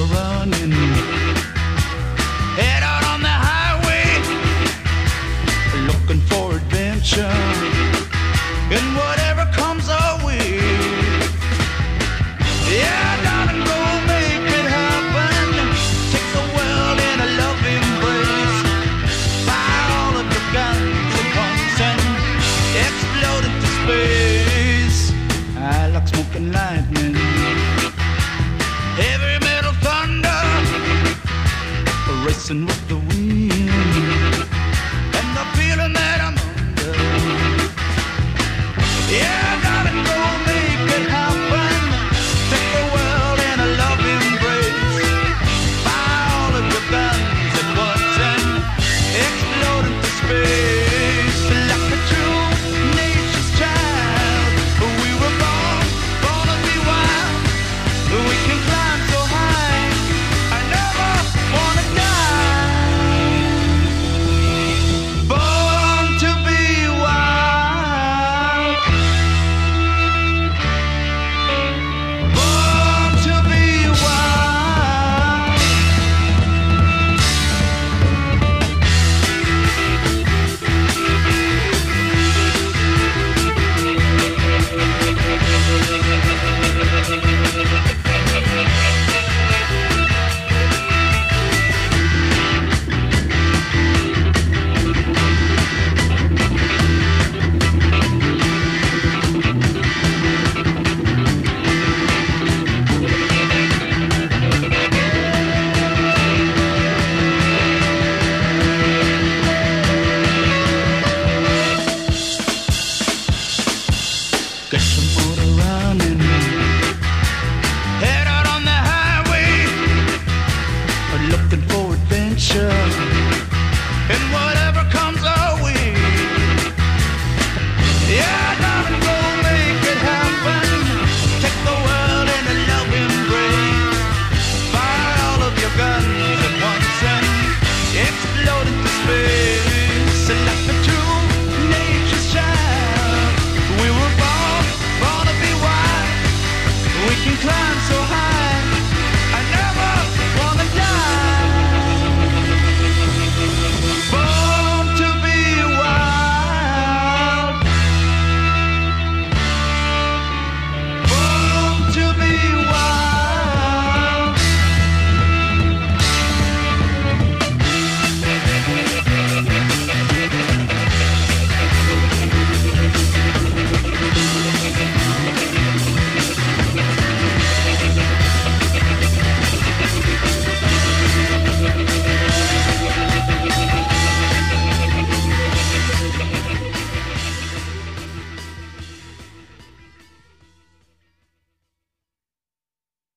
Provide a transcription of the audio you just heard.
running. Head out on the highway, looking for adventure. And whatever comes our way. Yeah, darling, go make it happen. Take the world in a love embrace. Fire all of your guns at once and explode into space. I like smoking lightning, heavy metal thunder, racing with the wind.